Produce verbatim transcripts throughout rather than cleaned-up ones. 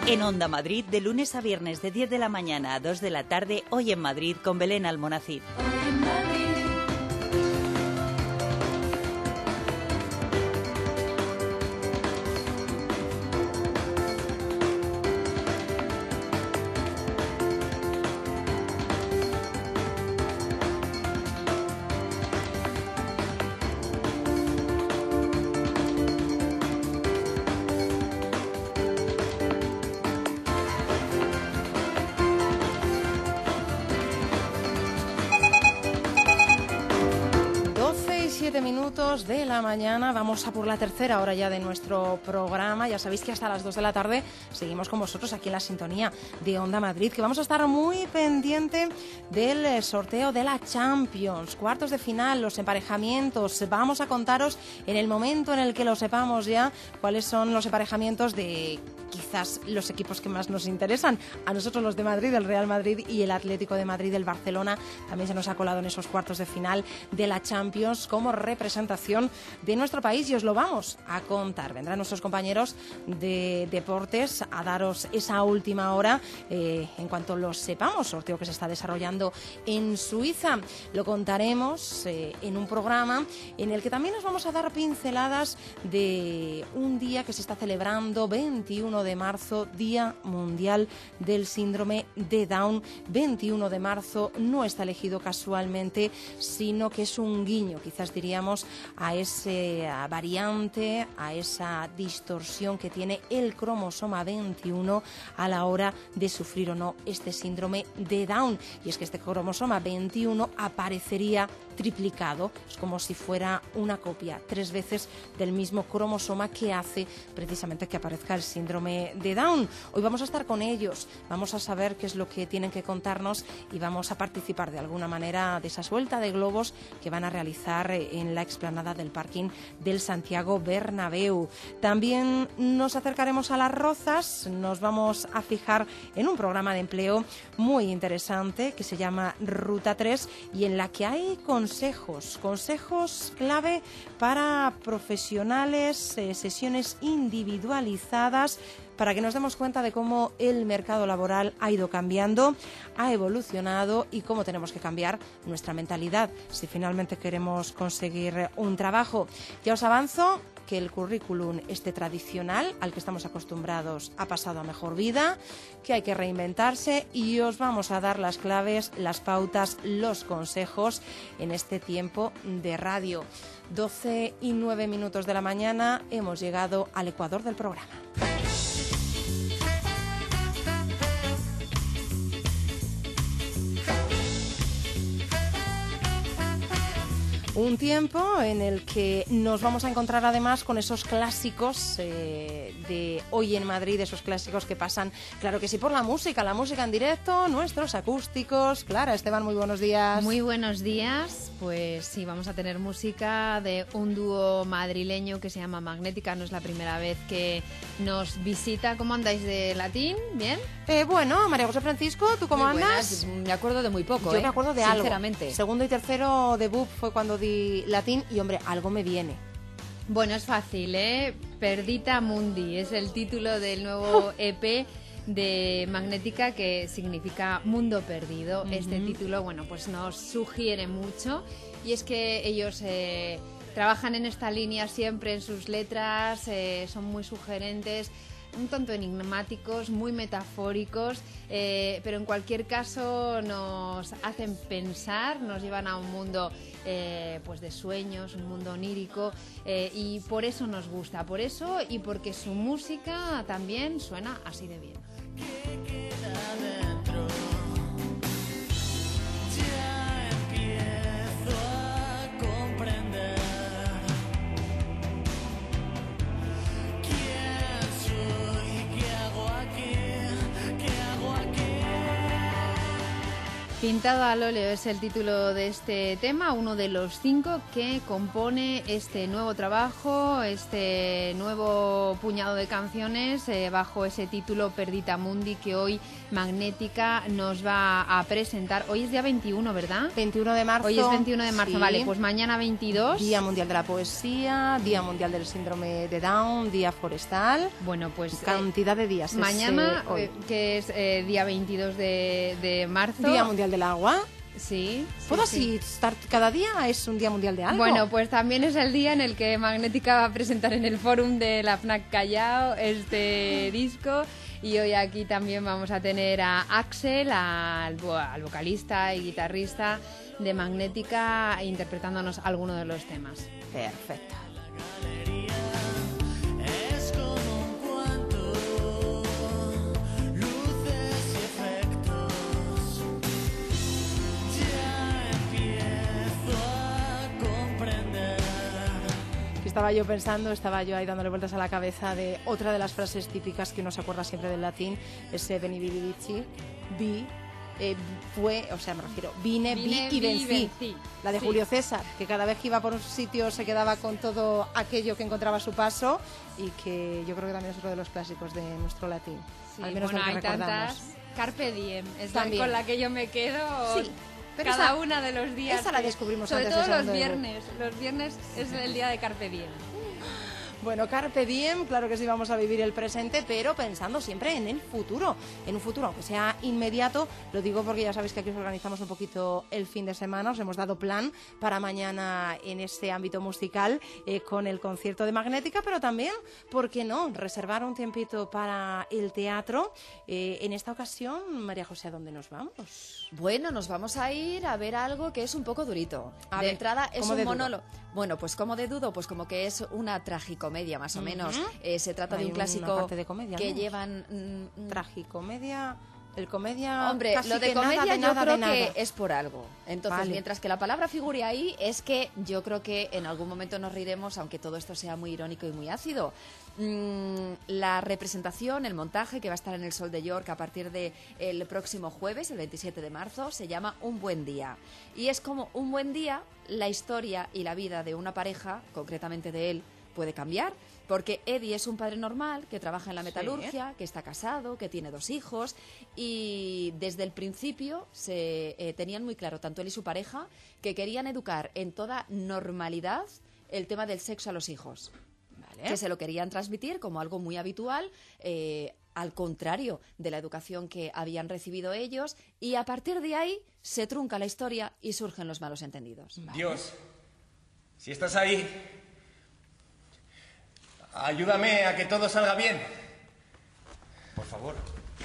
En Onda Madrid, de lunes a viernes de diez de la mañana a dos de la tarde, Hoy en Madrid con Belén Almonacid. Minutos de la mañana, vamos a por la tercera hora ya de nuestro programa. Ya sabéis que hasta las dos de la tarde seguimos con vosotros aquí en la sintonía de Onda Madrid, que vamos a estar muy pendiente del sorteo de la Champions, cuartos de final, los emparejamientos. Vamos a contaros en el momento en el que lo sepamos ya cuáles son los emparejamientos de quizás los equipos que más nos interesan. A nosotros los de Madrid, el Real Madrid y el Atlético de Madrid, el Barcelona, también se nos ha colado en esos cuartos de final de la Champions como representación de nuestro país, y os lo vamos a contar. Vendrán nuestros compañeros de deportes a daros esa última hora eh, en cuanto lo sepamos, sorteo que se está desarrollando en Suiza. Lo contaremos eh, en un programa en el que también nos vamos a dar pinceladas de un día que se está celebrando, veintiuno de marzo, Día Mundial del Síndrome de Down. veintiuno de marzo no está elegido casualmente, sino que es un guiño, quizás diríamos, a esa variante, a esa distorsión que tiene el cromosoma veintiuno a la hora de sufrir o no este síndrome de Down. Y es que este cromosoma veintiuno aparecería triplicado, es como si fuera una copia, tres veces del mismo cromosoma, que hace precisamente que aparezca el síndrome de Down. Hoy vamos a estar con ellos, vamos a saber qué es lo que tienen que contarnos y vamos a participar de alguna manera de esa suelta de globos que van a realizar en la explanada del parking del Santiago Bernabéu. También nos acercaremos a Las Rozas, nos vamos a fijar en un programa de empleo muy interesante que se llama Ruta tres y en la que hay consejos, consejos clave para profesionales, eh, sesiones individualizadas, para que nos demos cuenta de cómo el mercado laboral ha ido cambiando, ha evolucionado y cómo tenemos que cambiar nuestra mentalidad si finalmente queremos conseguir un trabajo. Ya os avanzo que el currículum este tradicional al que estamos acostumbrados ha pasado a mejor vida, que hay que reinventarse, y os vamos a dar las claves, las pautas, los consejos en este tiempo de radio. doce y nueve minutos de la mañana, hemos llegado al ecuador del programa. Un tiempo en el que nos vamos a encontrar además con esos clásicos eh, de Hoy en Madrid, esos clásicos que pasan, claro que sí, por la música, la música en directo, nuestros acústicos. Clara, Esteban, muy buenos días. Muy buenos días. Pues sí, vamos a tener música de un dúo madrileño que se llama Magnética. No es la primera vez que nos visita. ¿Cómo andáis de latín? ¿Bien? Eh, bueno, María José Francisco, ¿tú cómo muy andas? Buenas. Me acuerdo de muy poco, Yo ¿eh? me acuerdo de algo. Sinceramente. Segundo y tercero de B U P fue cuando di latín y, hombre, algo me viene. Bueno, es fácil, ¿eh? Perdita Mundi es el título del nuevo E P de Magnética, que significa mundo perdido. Uh-huh. Este título, bueno, pues nos sugiere mucho, y es que ellos eh, trabajan en esta línea siempre en sus letras, eh, son muy sugerentes, un tanto enigmáticos, muy metafóricos, eh, pero en cualquier caso nos hacen pensar, nos llevan a un mundo eh, pues de sueños, un mundo onírico, eh, y por eso nos gusta, por eso y porque su música también suena así de bien. ¿Qué queda dentro? Ya empiezo a comprender. Pintado al óleo es el título de este tema, uno de los cinco que compone este nuevo trabajo, este nuevo puñado de canciones eh, bajo ese título Perdita Mundi que hoy Magnética nos va a presentar. Hoy es día veintiuno, ¿verdad? veintiuno de marzo. Hoy es veintiuno de marzo, sí. Vale, pues mañana veintidós. Día Mundial de la Poesía, Día Mundial del Síndrome de Down, Día Forestal. Bueno, pues... Cantidad de días. Mañana, es, eh, hoy. eh, que es eh, día veintidós de, de marzo. Día Mundial del Agua. Sí. ¿Puedo sí, así sí. estar cada día? ¿Es un día mundial de algo? Bueno, pues también es el día en el que Magnética va a presentar en el fórum de la FNAC Callao este disco. Y hoy aquí también vamos a tener a Axel, al, al vocalista y guitarrista de Magnética, interpretándonos algunos de los temas. Perfecto. Estaba yo pensando, estaba yo ahí dándole vueltas a la cabeza de otra de las frases típicas que uno se acuerda siempre del latín, ese veni vidi vici, vi, eh, fue, o sea, me refiero, vine, Vine, vi y vi, vencí. vencí. La de Sí. Julio César, que cada vez que iba por un sitio se quedaba con todo aquello que encontraba a su paso y que yo creo que también es otro de los clásicos de nuestro latín. Sí, al menos bueno, del que hay recordamos. tantas. Carpe diem, es la También. con la que yo me quedo. Sí, pero cada esa- una de los días. esa la que- descubrimos sobre antes todo de los segundo debut. viernes. Los viernes es el día de Carpe diem. Bueno, Carpe Diem, claro que sí vamos a vivir el presente, pero pensando siempre en el futuro, en un futuro, aunque sea inmediato, lo digo porque ya sabéis que aquí os organizamos un poquito el fin de semana, os hemos dado plan para mañana en este ámbito musical eh, con el concierto de Magnética, pero también, ¿por qué no?, reservar un tiempito para el teatro. Eh, en esta ocasión, María José, ¿a dónde nos vamos? Bueno, nos vamos a ir a ver algo que es un poco durito. A de ver, entrada es ¿cómo un de duro? monólogo. Bueno, pues como de dudo, pues como que es una tragicomedia más o menos. Ujú. Eh, se trata Hay de un una clásico parte de comedia, que ¿no? llevan... mm, mm, Tragicomedia, el comedia... Hombre, casi lo de que nada, comedia de yo nada, creo de nada. que es por algo. Entonces, Vale. mientras que la palabra figure ahí, es que yo creo que en algún momento nos reiremos, aunque todo esto sea muy irónico y muy ácido. Mm, la representación, el montaje que va a estar en el Sol de York a partir del próximo jueves, el veintisiete de marzo, se llama Un buen día. Y es como un buen día, la historia y la vida de una pareja, concretamente de él, puede cambiar. Porque Eddie es un padre normal que trabaja en la metalurgia, que está casado, que tiene dos hijos y desde el principio se eh, tenían muy claro, tanto él y su pareja, que querían educar en toda normalidad el tema del sexo a los hijos. Vale. Que se lo querían transmitir como algo muy habitual, eh, al contrario de la educación que habían recibido ellos, y a partir de ahí se trunca la historia y surgen los malos entendidos. Dios, si estás ahí, ayúdame a que todo salga bien. Por favor.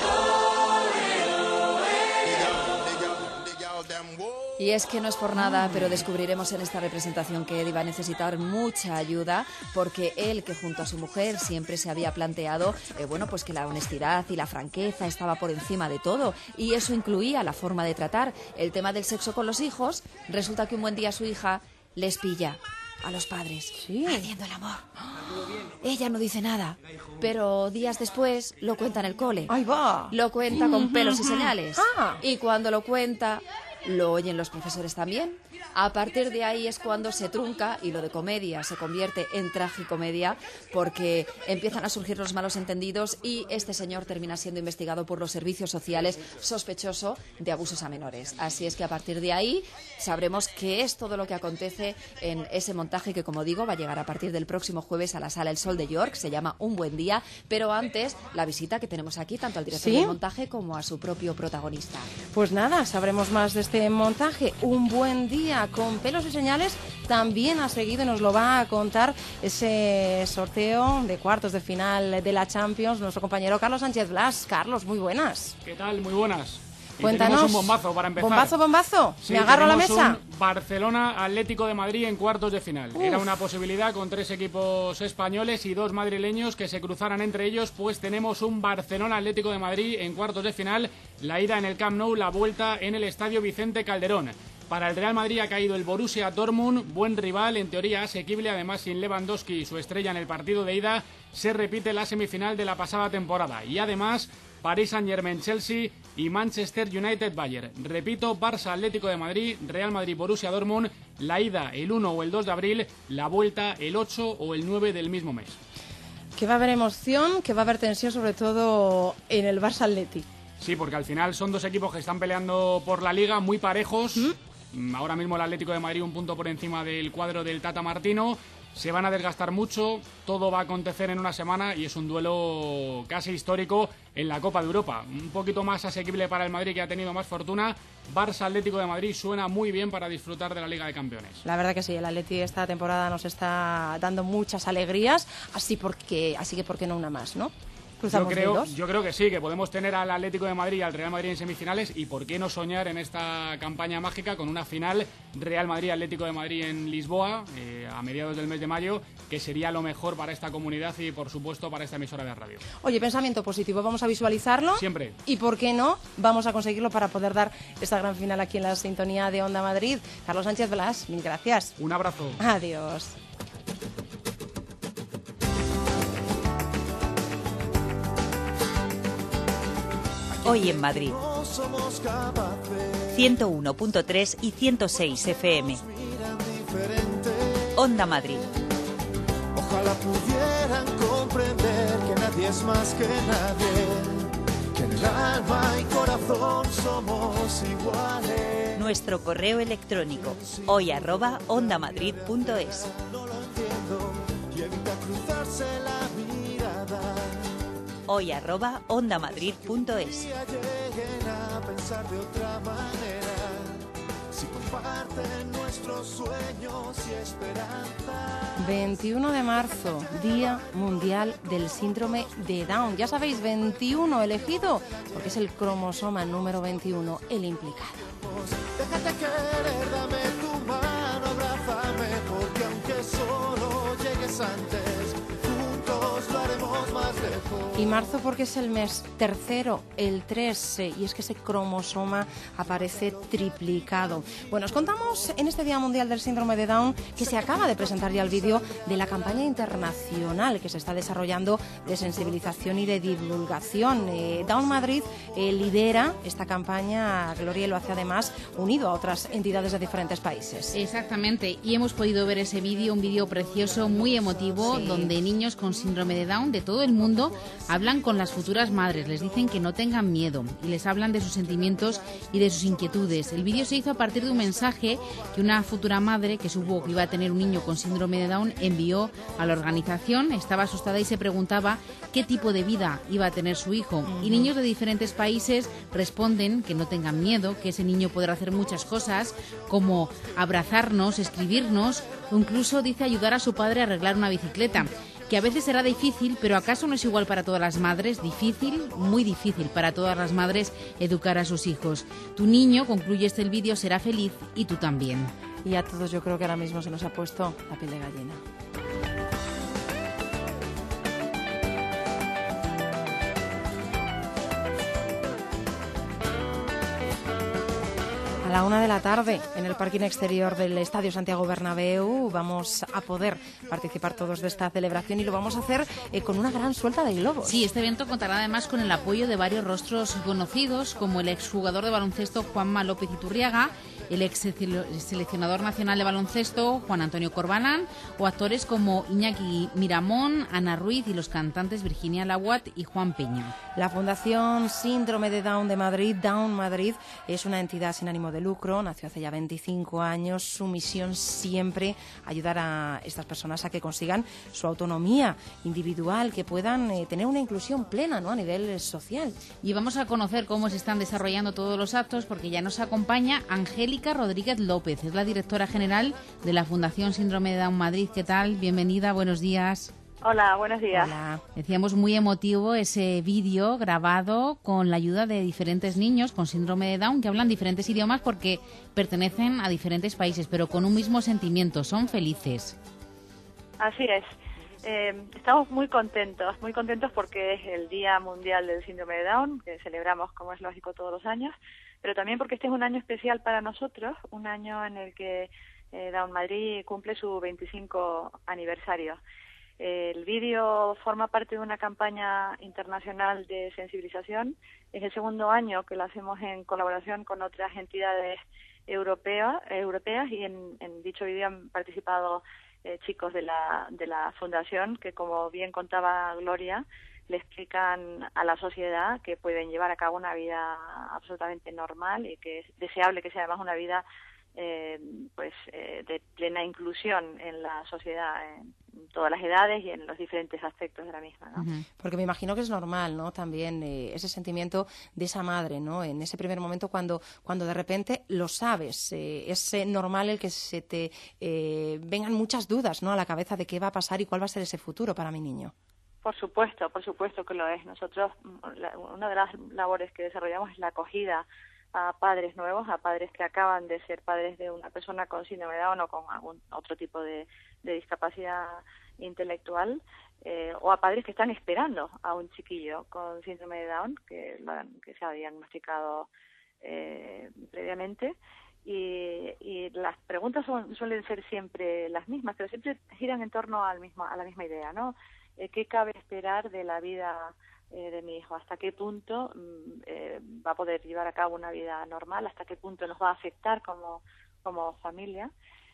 Y es que no es por nada, pero descubriremos en esta representación que Eddie va a necesitar mucha ayuda, porque él, que junto a su mujer siempre se había planteado, eh, bueno, pues que la honestidad y la franqueza estaba por encima de todo, y eso incluía la forma de tratar el tema del sexo con los hijos, resulta que un buen día su hija les pilla a los padres haciendo el amor. Ella no dice nada, pero días después lo cuenta en el cole. ¡Ahí va! Lo cuenta con pelos y señales. Ah. Y cuando lo cuenta, lo oyen los profesores también. A partir de ahí es cuando se trunca y lo de comedia se convierte en tragicomedia, porque empiezan a surgir los malos entendidos y este señor termina siendo investigado por los servicios sociales sospechoso de abusos a menores. Así es que a partir de ahí sabremos qué es todo lo que acontece en ese montaje que, como digo, va a llegar a partir del próximo jueves a la Sala El Sol de York. Se llama Un buen día, pero antes la visita que tenemos aquí tanto al director ¿Sí? del montaje como a su propio protagonista. Pues nada, sabremos más de este montaje. Un buen día con pelos y señales también ha seguido y nos lo va a contar ese sorteo de cuartos de final de la Champions nuestro compañero Carlos Sánchez Blas. Carlos, muy buenas. ¿Qué tal? Muy buenas. Y Cuéntanos. tenemos un bombazo para empezar. ¿Bombazo, bombazo? Sí, ¿Me agarro a la tenemos mesa? un Barcelona Atlético de Madrid en cuartos de final. Uf. Era una posibilidad con tres equipos españoles y dos madrileños que se cruzaran entre ellos, pues tenemos un Barcelona Atlético de Madrid en cuartos de final, la ida en el Camp Nou, la vuelta en el Estadio Vicente Calderón. Para el Real Madrid ha caído el Borussia Dortmund, buen rival, en teoría asequible, además sin Lewandowski y su estrella en el partido de ida, se repite la semifinal de la pasada temporada. Y además, Paris Saint-Germain Chelsea y Manchester United Bayern. Repito, Barça Atlético de Madrid, Real Madrid Borussia Dortmund, la ida el uno o el dos de abril, la vuelta el ocho o el nueve del mismo mes. Que va a haber emoción, que va a haber tensión, sobre todo en el Barça Atleti. Sí, porque al final son dos equipos que están peleando por la Liga, muy parejos. ¿Mm? Ahora mismo el Atlético de Madrid un punto por encima del cuadro del Tata Martino. Se van a desgastar mucho, todo va a acontecer en una semana y es un duelo casi histórico en la Copa de Europa. Un poquito más asequible para el Madrid, que ha tenido más fortuna. Barça Atlético de Madrid suena muy bien para disfrutar de la Liga de Campeones. La verdad que sí, el Atleti esta temporada nos está dando muchas alegrías, así porque, así que por qué no una más, ¿no? Yo creo, yo creo que sí, que podemos tener al Atlético de Madrid y al Real Madrid en semifinales, y por qué no soñar en esta campaña mágica con una final Real Madrid-Atlético de Madrid en Lisboa eh, a mediados del mes de mayo, que sería lo mejor para esta comunidad y por supuesto para esta emisora de radio. Oye, pensamiento positivo, vamos a visualizarlo. Siempre. Y por qué no, vamos a conseguirlo para poder dar esta gran final aquí en la sintonía de Onda Madrid. Carlos Sánchez Blas, mil gracias. Un abrazo. Adiós. Hoy en Madrid, ciento uno punto tres y ciento seis F M. Onda Madrid. Ojalá pudieran comprender que nadie es más que nadie, que en el alma y corazón somos iguales. Nuestro correo electrónico, hoy arroba ondamadrid punto es. No lo entiendo y evita cruzarse la mirada. Hoy arroba ondamadrid punto es. Lleguen a pensar de otra manera, si comparten nuestros sueños y esperanza. veintiuno de marzo, Día Mundial del Síndrome de Down. Ya sabéis, veintiuno elegido porque es el cromosoma número veintiuno el implicado. Déjate querer, dame tu mano, abrázame, porque aunque solo llegues antes, juntos lo haremos más lejos. Y marzo porque es el mes tercero, el tres, y es que ese cromosoma aparece triplicado. Bueno, os contamos en este Día Mundial del Síndrome de Down que se acaba de presentar ya el vídeo de la campaña internacional que se está desarrollando de sensibilización y de divulgación. Eh, Down Madrid eh, lidera esta campaña, Gloria, y lo hace además unido a otras entidades de diferentes países. Exactamente, y hemos podido ver ese vídeo, un vídeo precioso, muy emotivo, Sí. donde niños con síndrome de Down de todo el mundo hablan con las futuras madres, les dicen que no tengan miedo y les hablan de sus sentimientos y de sus inquietudes. El vídeo se hizo a partir de un mensaje que una futura madre que supo que iba a tener un niño con síndrome de Down envió a la organización. Estaba asustada y se preguntaba qué tipo de vida iba a tener su hijo. Y niños de diferentes países responden que no tengan miedo, que ese niño podrá hacer muchas cosas, como abrazarnos, escribirnos, o incluso dice ayudar a su padre a arreglar una bicicleta. Que a veces será difícil, pero ¿acaso no es igual para todas las madres? Difícil, muy difícil para todas las madres educar a sus hijos. Tu niño, concluye este el vídeo, será feliz y tú también. Y a todos yo creo que ahora mismo se nos ha puesto la piel de gallina. A la una de la tarde, en el parking exterior del Estadio Santiago Bernabéu, vamos a poder participar todos de esta celebración y lo vamos a hacer eh, con una gran suelta de globos. Sí, este evento contará además con el apoyo de varios rostros conocidos, como el exjugador de baloncesto Juanma López Iturriaga, el ex seleccionador nacional de baloncesto Juan Antonio Corbalán, o actores como Iñaki Miramón, Ana Ruiz y los cantantes Virginia Laguat y Juan Peña. La Fundación Síndrome de Down de Madrid, Down Madrid, es una entidad sin ánimo de lucro, nació hace ya veinticinco años. Su misión siempre ayudar a estas personas a que consigan su autonomía individual, que puedan eh, tener una inclusión plena, ¿no?, a nivel eh, social. Y vamos a conocer cómo se están desarrollando todos los actos, porque ya nos acompaña Angélica Rodríguez López, es la directora general de la Fundación Síndrome de Down Madrid. ¿Qué tal? Bienvenida, buenos días. Hola, buenos días. Hola. Decíamos muy emotivo ese vídeo grabado con la ayuda de diferentes niños con síndrome de Down que hablan diferentes idiomas porque pertenecen a diferentes países, pero con un mismo sentimiento, son felices. Así es. Eh, estamos muy contentos, muy contentos porque es el Día Mundial del Síndrome de Down, que celebramos, como es lógico, todos los años, pero también porque este es un año especial para nosotros, un año en el que eh, Down Madrid cumple su veinticinco aniversario. El vídeo forma parte de una campaña internacional de sensibilización. Es el segundo año que lo hacemos en colaboración con otras entidades europeas, europeas y en, en dicho vídeo han participado eh, chicos de la, de la fundación que, como bien contaba Gloria, le explican a la sociedad que pueden llevar a cabo una vida absolutamente normal y que es deseable que sea además una vida eh, pues eh, de plena inclusión en la sociedad, en todas las edades y en los diferentes aspectos de la misma, ¿no? Uh-huh. Porque me imagino que es normal, ¿no? También eh, ese sentimiento de esa madre, ¿no? En ese primer momento cuando, cuando de repente lo sabes, eh, es eh, normal el que se te eh, vengan muchas dudas, ¿no? A la cabeza de qué va a pasar y cuál va a ser ese futuro para mi niño. Por supuesto, por supuesto que lo es. Nosotros, la, una de las labores que desarrollamos es la acogida a padres nuevos, a padres que acaban de ser padres de una persona con síndrome de Down o con algún otro tipo de, de discapacidad intelectual, eh, o a padres que están esperando a un chiquillo con síndrome de Down, que, lo han, que se ha diagnosticado eh, previamente. Y, y las preguntas son, suelen ser siempre las mismas, pero siempre giran en torno al mismo, a la misma idea, ¿no? Eh, ¿Qué cabe esperar de la vida eh, de mi hijo? ¿Hasta qué punto eh, va a poder llevar a cabo una vida normal? ¿Hasta qué punto nos va a afectar como, como familia?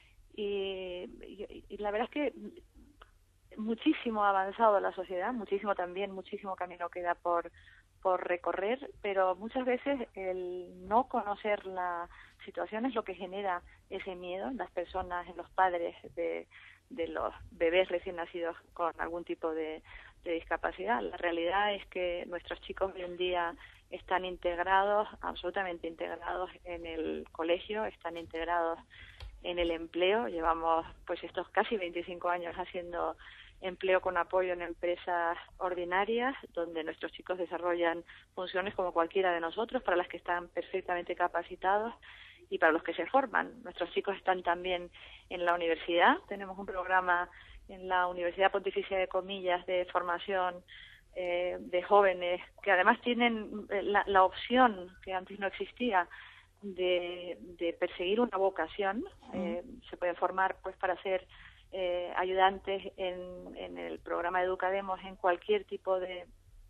Y, y, y la verdad es que muchísimo ha avanzado la sociedad, muchísimo también, muchísimo camino queda por, por recorrer, pero muchas veces el no conocer la situación es lo que genera ese miedo en las personas, en los padres de de los bebés recién nacidos con algún tipo de, de discapacidad. La realidad es que nuestros chicos hoy en día están integrados, absolutamente integrados en el colegio, están integrados en el empleo. Llevamos pues estos casi veinticinco años haciendo empleo con apoyo en empresas ordinarias, donde nuestros chicos desarrollan funciones como cualquiera de nosotros, para las que están perfectamente capacitados y para los que se forman. Nuestros chicos están también en la universidad. Tenemos un programa en la Universidad Pontificia de Comillas de formación eh, de jóvenes que además tienen la, la opción, que antes no existía, de, de perseguir una vocación. Eh, se pueden formar pues para ser eh, ayudantes en, en el programa Educademos en cualquier tipo de,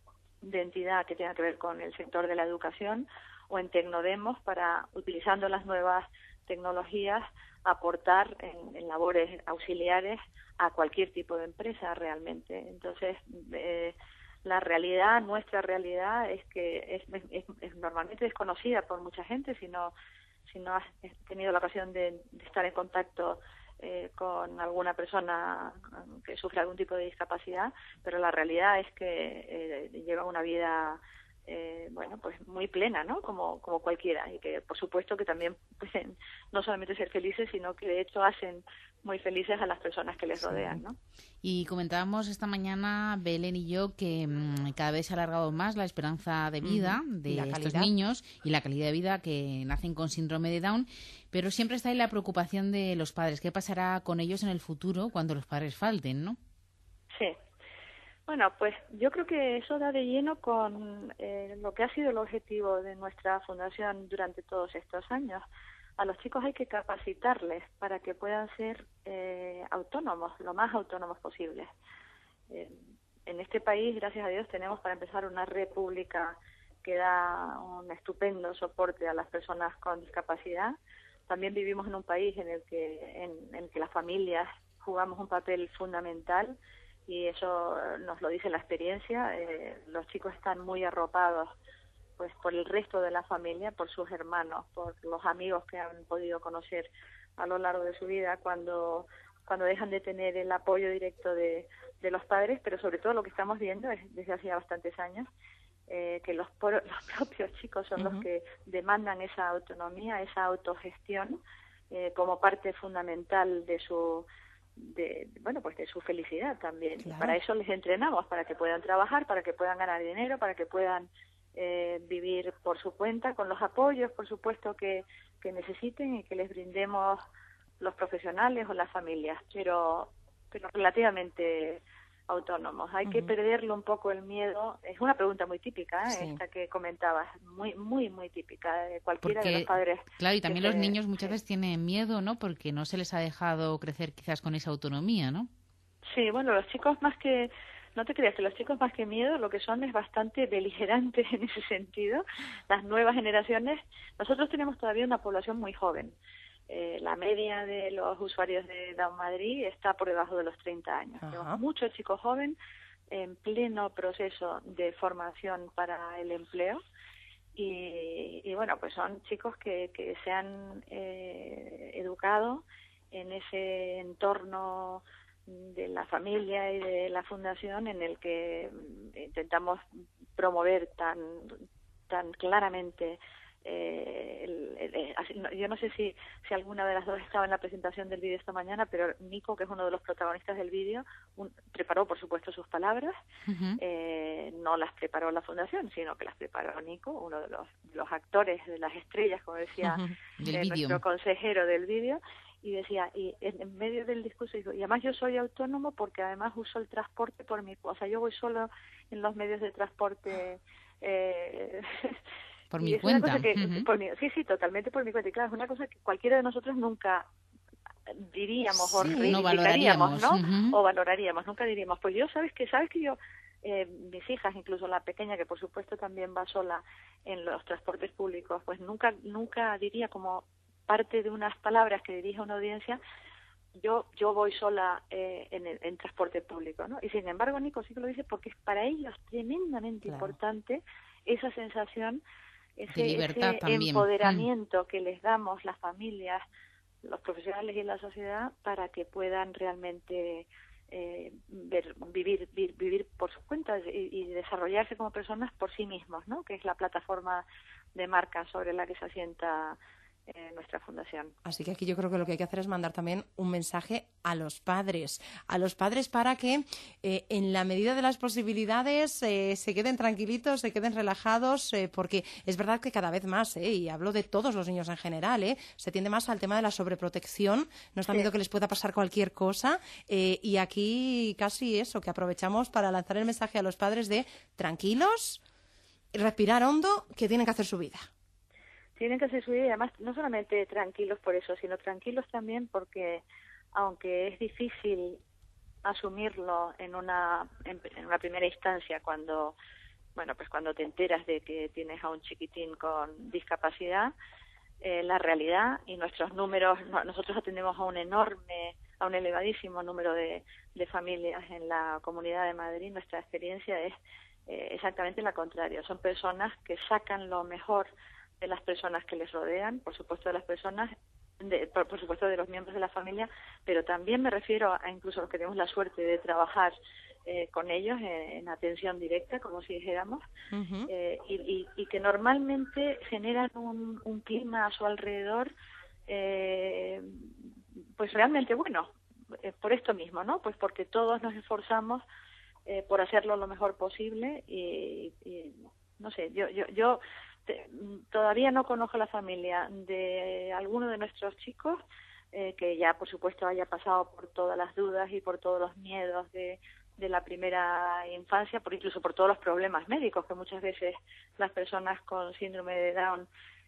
de entidad que tenga que ver con el sector de la educación, o en Tecnodemos para, utilizando las nuevas tecnologías, aportar en, en labores auxiliares a cualquier tipo de empresa realmente. Entonces, eh, la realidad, nuestra realidad, es que es, es, es normalmente desconocida por mucha gente si no, si no has tenido la ocasión de, de estar en contacto eh, con alguna persona que sufre algún tipo de discapacidad, pero la realidad es que eh, lleva una vida Eh, bueno, pues muy plena, ¿no? Como, como cualquiera, y que por supuesto que también pueden no solamente ser felices, sino que de hecho hacen muy felices a las personas que les rodean, ¿no? Y comentábamos esta mañana, Belén y yo, que mmm, cada vez se ha alargado más la esperanza de vida uh-huh. de estos niños y la calidad de vida que nacen con síndrome de Down, pero siempre está ahí la preocupación de los padres. ¿Qué pasará con ellos en el futuro cuando los padres falten, no? Sí. Bueno, pues yo creo que eso da de lleno con eh, lo que ha sido el objetivo de nuestra fundación durante todos estos años. A los chicos hay que capacitarles para que puedan ser eh, autónomos, lo más autónomos posibles. Eh, en este país, gracias a Dios, tenemos para empezar una red pública que da un estupendo soporte a las personas con discapacidad. También vivimos en un país en el que, en, en el que las familias jugamos un papel fundamental, y eso nos lo dice la experiencia. Eh, los chicos están muy arropados pues por el resto de la familia, por sus hermanos, por los amigos que han podido conocer a lo largo de su vida cuando cuando dejan de tener el apoyo directo de, de los padres, pero sobre todo lo que estamos viendo es, desde hace ya bastantes años, eh, que los, por, los propios chicos son uh-huh. los que demandan esa autonomía, esa autogestión eh, como parte fundamental de su de bueno pues de su felicidad también. Claro. Para eso les entrenamos, para que puedan trabajar, para que puedan ganar dinero, para que puedan eh, vivir por su cuenta, con los apoyos por supuesto que, que necesiten y que les brindemos los profesionales o las familias, pero pero relativamente autónomos. Hay uh-huh. que perderle un poco el miedo. Es una pregunta muy típica, ¿eh? Sí. Esta que comentabas, muy muy muy típica de cualquiera Porque, de los padres. Claro, y también los se, niños muchas sí. veces tienen miedo, ¿no? Porque no se les ha dejado crecer quizás con esa autonomía, ¿no? Sí, bueno, los chicos más que... No te creas que los chicos más que miedo lo que son es bastante beligerantes en ese sentido. Las nuevas generaciones, nosotros tenemos todavía una población muy joven. Eh, la media de los usuarios de Down Madrid está por debajo de los treinta años. Ajá. Tenemos mucho chico joven en pleno proceso de formación para el empleo. Y, y bueno, pues son chicos que, que se han eh, educado en ese entorno de la familia y de la fundación en el que intentamos promover tan tan claramente eh, el, el, el, yo no sé si, si alguna de las dos estaba en la presentación del vídeo esta mañana, pero Nico, que es uno de los protagonistas del vídeo, un, preparó por supuesto sus palabras. Uh-huh. eh, no las preparó la fundación, sino que las preparó Nico, uno de los, de los actores, de las estrellas, como decía uh-huh. eh, nuestro consejero del vídeo. Y decía, y en, en medio del discurso dijo, y además yo soy autónomo porque además uso el transporte por mi, o sea, yo voy solo en los medios de transporte eh, por mi cuenta. Que, uh-huh. por mi, sí, sí, totalmente por mi cuenta. Y claro, es una cosa que cualquiera de nosotros nunca diríamos sí, o reivindicaríamos, ¿no? Uh-huh. O valoraríamos, nunca diríamos, pues yo, ¿sabes que ¿Sabes que yo, eh, mis hijas, incluso la pequeña, que por supuesto también va sola en los transportes públicos, pues nunca, nunca diría como parte de unas palabras que dirige a una audiencia, yo yo voy sola eh, en, el, en transporte público, ¿no? Y sin embargo, Nico sí que lo dice porque es para ellos tremendamente claro. importante esa sensación, ese, de libertad ese también. empoderamiento mm. que les damos las familias, los profesionales y la sociedad para que puedan realmente eh, ver, vivir, vivir vivir por sus cuentas y, y desarrollarse como personas por sí mismos, ¿no? Que es la plataforma de marca sobre la que se asienta Eh, nuestra fundación. Así que aquí yo creo que lo que hay que hacer es mandar también un mensaje a los padres, a los padres para que eh, en la medida de las posibilidades eh, se queden tranquilitos, se queden relajados, eh, porque es verdad que cada vez más, eh, y hablo de todos los niños en general, eh, se tiende más al tema de la sobreprotección, nos da sí. miedo que les pueda pasar cualquier cosa, eh, y aquí casi eso, que aprovechamos para lanzar el mensaje a los padres de tranquilos, respirar hondo, que tienen que hacer su vida. Tienen que hacer su vida y además no solamente tranquilos por eso, sino tranquilos también porque aunque es difícil asumirlo en una en, en una primera instancia cuando bueno pues cuando te enteras de que tienes a un chiquitín con discapacidad, eh, la realidad y nuestros números, no, nosotros atendemos a un enorme, a un elevadísimo número de, de familias en la Comunidad de Madrid. Nuestra experiencia es eh, exactamente la contraria, son personas que sacan lo mejor de las personas que les rodean, por supuesto de las personas, de, por, por supuesto de los miembros de la familia, pero también me refiero a incluso los que tenemos la suerte de trabajar eh, con ellos en, en atención directa, como si dijéramos, uh-huh. eh, y, y, y que normalmente generan un, un clima a su alrededor eh, pues realmente bueno, eh, por esto mismo, ¿no? Pues porque todos nos esforzamos eh, por hacerlo lo mejor posible y, y no sé, yo yo yo todavía no conozco la familia de alguno de nuestros chicos eh, que ya por supuesto haya pasado por todas las dudas y por todos los miedos de, de la primera infancia, por incluso por todos los problemas médicos que muchas veces las personas con síndrome de Down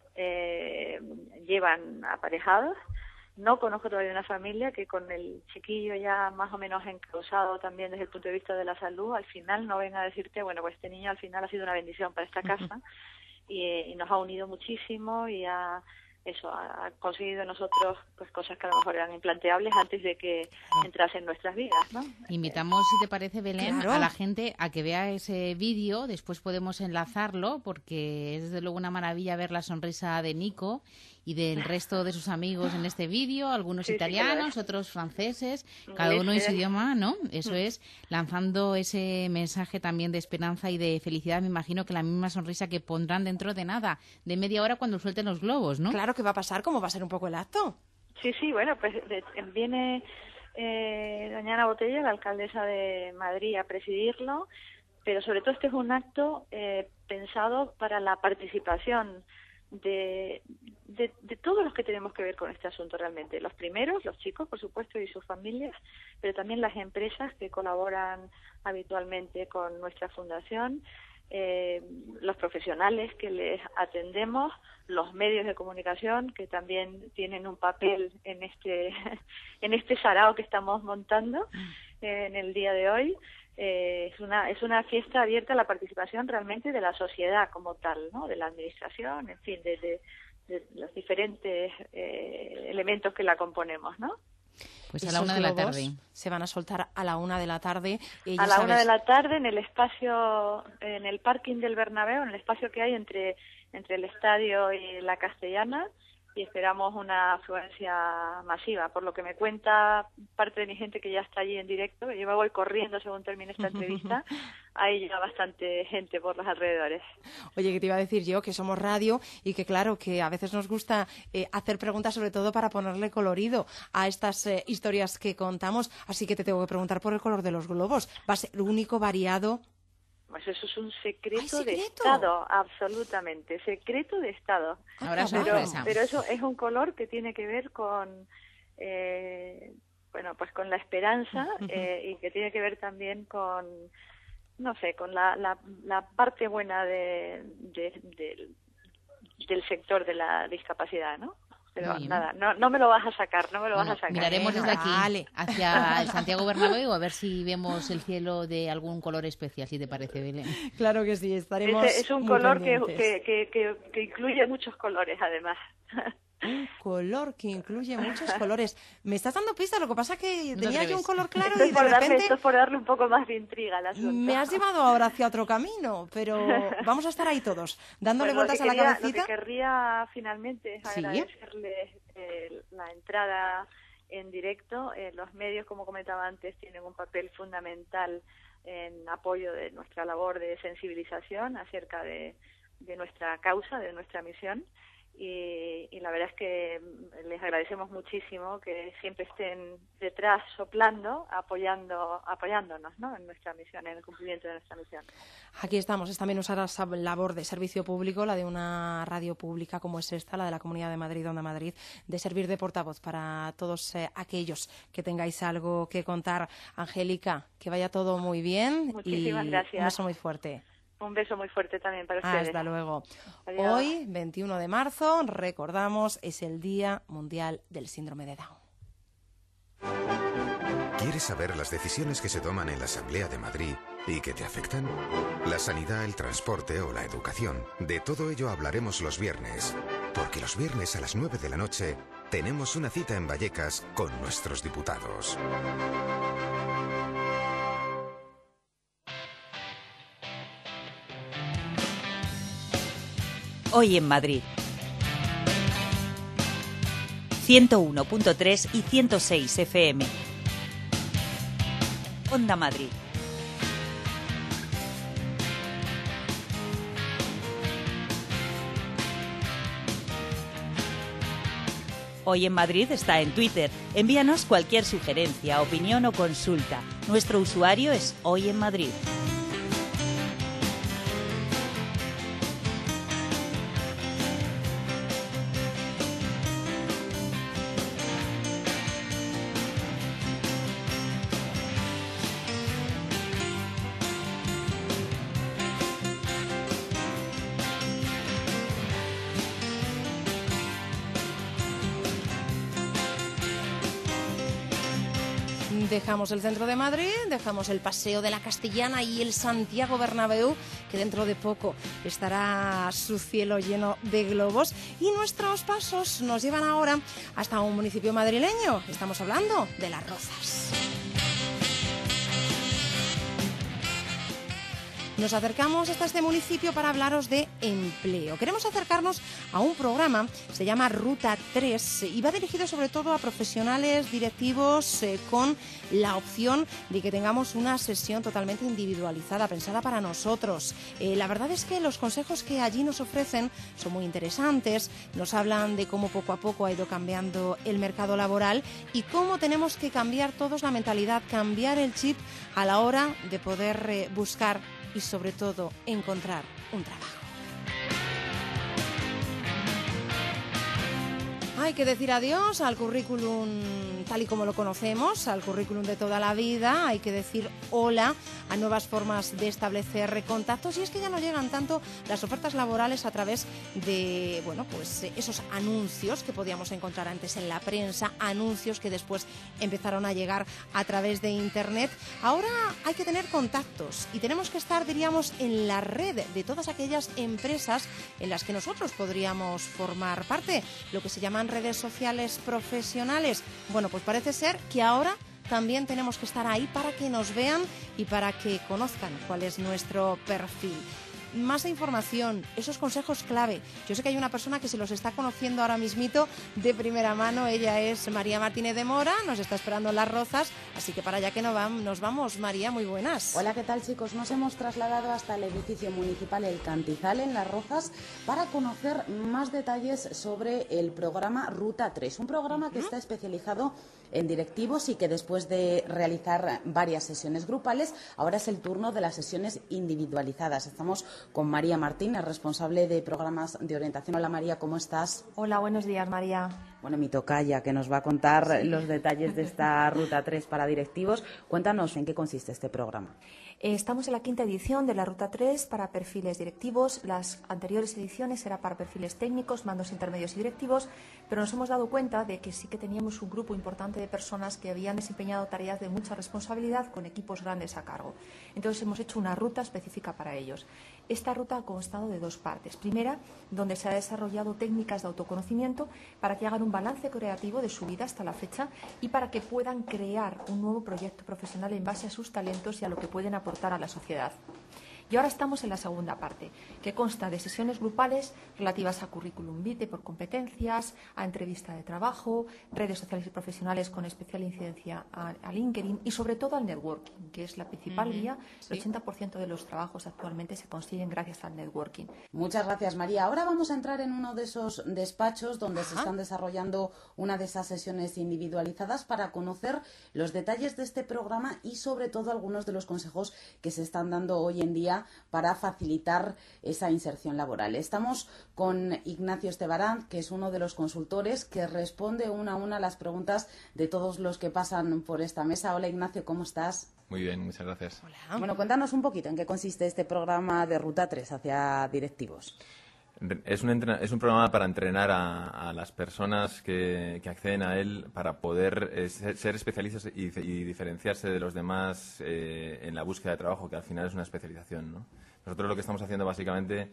eh, llevan aparejados. No conozco todavía una familia que con el chiquillo ya más o menos encausado también desde el punto de vista de la salud, al final no venga a decirte, bueno, pues este niño al final ha sido una bendición para esta casa. Y, y nos ha unido muchísimo y ha eso ha conseguido en nosotros pues cosas que a lo mejor eran implanteables antes de que entrase en nuestras vidas, ¿no? Invitamos, si te parece, Belén, claro. a la gente a que vea ese vídeo, después podemos enlazarlo porque es desde luego una maravilla ver la sonrisa de Nico y del resto de sus amigos en este vídeo, algunos sí, italianos, sí, otros franceses, cada uno en su idioma, ¿no? Eso es, lanzando ese mensaje también de esperanza y de felicidad, me imagino que la misma sonrisa que pondrán dentro de nada, de media hora cuando suelten los globos, ¿no? Claro que va a pasar, ¿cómo va a ser un poco el acto? Sí, sí, bueno, pues de, viene eh, doña Ana Botella, la alcaldesa de Madrid, a presidirlo, pero sobre todo este es un acto eh, pensado para la participación De, de, de todos los que tenemos que ver con este asunto realmente. Los primeros, los chicos, por supuesto, y sus familias, pero también las empresas que colaboran habitualmente con nuestra fundación, eh, los profesionales que les atendemos, los medios de comunicación que también tienen un papel en este en este sarao que estamos montando eh, en el día de hoy. Eh, es una es una fiesta abierta a la participación realmente de la sociedad como tal, ¿no? De la administración, en fin, de, de, de los diferentes eh, elementos que la componemos, ¿no? Pues a la una de la tarde. Se van a soltar a la una de la tarde. Eh, a la sabes... una de la tarde en el espacio, en el parking del Bernabéu, en el espacio que hay entre entre el estadio y la Castellana, y esperamos una afluencia masiva. Por lo que me cuenta parte de mi gente que ya está allí en directo, yo me voy corriendo según termine esta entrevista, hay ya bastante gente por los alrededores. Oye, que te iba a decir yo que somos radio y que claro, que a veces nos gusta eh, hacer preguntas sobre todo para ponerle colorido a estas eh, historias que contamos, así que te tengo que preguntar por el color de los globos. ¿Va a ser único, variado? Pues eso es un secreto, ¿Ay, secreto? de Estado, absolutamente, secreto de Estado. Ahora pero, pero eso es un color que tiene que ver con, eh, bueno, pues con la esperanza eh, y que tiene que ver también con, no sé, con la, la, la parte buena de, de, de, del sector de la discapacidad, ¿no? Pero nada, no, no me lo vas a sacar, no me lo bueno, vas a sacar. Miraremos ¿eh? desde aquí vale. hacia el Santiago Bernabéu a ver si vemos el cielo de algún color especial, si te parece, Belén. Claro que sí, estaremos Es, es un muy color que, pendientes. que, que, que, que incluye muchos colores, además. Un color que incluye muchos colores. Me estás dando pistas, lo que pasa es que No tenía te yo un ves. color claro Esto y es, de por darle, repente esto es por darle un poco más de intriga al asunto. me has llevado ahora hacia otro camino, pero vamos a estar ahí todos, dándole Bueno, vueltas lo que quería, a la cabecita. Lo que querría finalmente es Sí. agradecerles eh, la entrada en directo. Eh, los medios, como comentaba antes, tienen un papel fundamental en apoyo de nuestra labor de sensibilización acerca de, de nuestra causa, de nuestra misión. Y, y la verdad es que les agradecemos muchísimo que siempre estén detrás soplando, apoyando, apoyándonos, ¿no? En nuestra misión, en el cumplimiento de nuestra misión. Aquí estamos, es también nuestra labor de servicio público, la de una radio pública como es esta, la de la Comunidad de Madrid, Onda Madrid, de servir de portavoz para todos eh, aquellos que tengáis algo que contar. Angélica, que vaya todo muy bien. Muchísimas y gracias. un beso muy fuerte. Un beso muy fuerte también para ustedes. Hasta luego. Adiós. Hoy, veintiuno de marzo, recordamos, es el Día Mundial del Síndrome de Down. ¿Quieres saber las decisiones que se toman en la Asamblea de Madrid y que te afectan? La sanidad, el transporte o la educación. De todo ello hablaremos los viernes. Porque los viernes a las nueve de la noche tenemos una cita en Vallecas con nuestros diputados. Hoy en Madrid. ciento uno punto tres y ciento seis F M. Onda Madrid. Hoy en Madrid está en Twitter. Envíanos cualquier sugerencia, opinión o consulta. Nuestro usuario es Hoy en Madrid. Dejamos el centro de Madrid, dejamos el Paseo de la Castellana y el Santiago Bernabéu, que dentro de poco estará su cielo lleno de globos. Y nuestros pasos nos llevan ahora hasta un municipio madrileño. Estamos hablando de Las Rozas. Nos acercamos hasta este municipio para hablaros de empleo. Queremos acercarnos a un programa, se llama Ruta tres, y va dirigido sobre todo a profesionales, directivos, eh, con la opción de que tengamos una sesión totalmente individualizada, pensada para nosotros. Eh, la verdad es que los consejos que allí nos ofrecen son muy interesantes, nos hablan de cómo poco a poco ha ido cambiando el mercado laboral y cómo tenemos que cambiar todos la mentalidad, cambiar el chip a la hora de poder eh, buscar y sobre todo encontrar un trabajo. Hay que decir adiós al currículum tal y como lo conocemos, al currículum de toda la vida. Hay que decir hola a nuevas formas de establecer contactos. Y es que ya no llegan tanto las ofertas laborales a través de, bueno, pues esos anuncios que podíamos encontrar antes en la prensa, anuncios que después empezaron a llegar a través de Internet. Ahora hay que tener contactos y tenemos que estar, diríamos, en la red de todas aquellas empresas en las que nosotros podríamos formar parte, lo que se llaman redes sociales profesionales. Bueno, pues parece ser que ahora también tenemos que estar ahí para que nos vean y para que conozcan cuál es nuestro perfil. Más información, esos consejos clave. Yo sé que hay una persona que se los está conociendo ahora mismito de primera mano. Ella es María Martínez de Mora, nos está esperando en Las Rozas, así que para allá que nos vamos. María, muy buenas. Hola, ¿qué tal, chicos? Nos hemos trasladado hasta el edificio municipal El Cantizal en Las Rozas para conocer más detalles sobre el programa Ruta tres, un programa que está especializado en directivos y que después de realizar varias sesiones grupales, ahora es el turno de las sesiones individualizadas. Estamos con María Martínez, responsable de programas de orientación. Hola, María, ¿cómo estás? Hola, buenos días, María. Bueno, mi tocaya, que nos va a contar sí. los detalles de esta Ruta tres para directivos. Cuéntanos en qué consiste este programa. Eh, estamos en la quinta edición de la Ruta tres para perfiles directivos. Las anteriores ediciones era para perfiles técnicos, mandos intermedios y directivos, pero nos hemos dado cuenta de que sí que teníamos un grupo importante de personas que habían desempeñado tareas de mucha responsabilidad con equipos grandes a cargo. Entonces hemos hecho una ruta específica para ellos. Esta ruta ha constado de dos partes. Primera, donde se ha desarrollado técnicas de autoconocimiento para que hagan un balance creativo de su vida hasta la fecha y para que puedan crear un nuevo proyecto profesional en base a sus talentos y a lo que pueden aportar a la sociedad. Y ahora estamos en la segunda parte, que consta de sesiones grupales relativas a currículum vitae por competencias, a entrevista de trabajo, redes sociales y profesionales con especial incidencia a, a LinkedIn y sobre todo al networking, que es la principal uh-huh. vía. El sí. ochenta por ciento de los trabajos actualmente se consiguen gracias al networking. Muchas gracias, María. Ahora vamos a entrar en uno de esos despachos donde Ajá. se están desarrollando una de esas sesiones individualizadas para conocer los detalles de este programa y sobre todo algunos de los consejos que se están dando hoy en día para facilitar esa inserción laboral. Estamos con Ignacio Estebarán, que es uno de los consultores que responde una a una las preguntas de todos los que pasan por esta mesa. Hola, Ignacio, ¿cómo estás? Muy bien, muchas gracias. Hola. Bueno, cuéntanos un poquito en qué consiste este programa de Ruta tres hacia directivos. Es un, entrena- es un programa para entrenar a, a las personas que, que acceden a él para poder eh, ser, ser especialistas y, y diferenciarse de los demás eh, en la búsqueda de trabajo, que al final es una especialización, ¿no? Nosotros lo que estamos haciendo básicamente